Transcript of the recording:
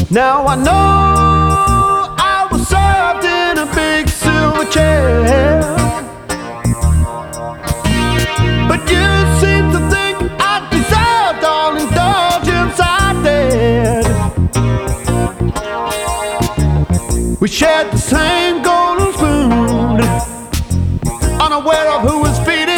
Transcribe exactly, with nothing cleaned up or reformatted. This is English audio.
Now I know I was served in a big silver chair, but you seem to think I deserved all indulgence I did. We shared the same golden spoon, unaware of who was feeding